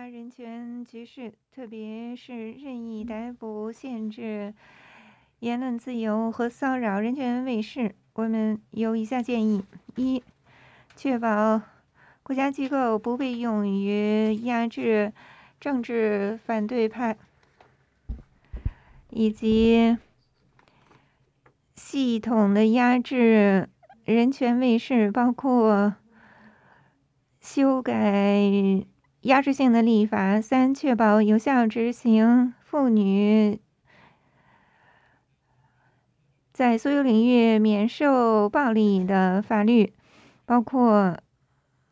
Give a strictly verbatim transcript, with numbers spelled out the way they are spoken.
大人权局势，特别是任意逮捕、限制言论自由和骚扰人权卫士，我们有以下建议：一、确保国家机构不被用于压制政治反对派，以及系统的压制人权卫士，包括修改压制性的立法。三、确保有效执行妇女在所有领域免受暴力的法律，包括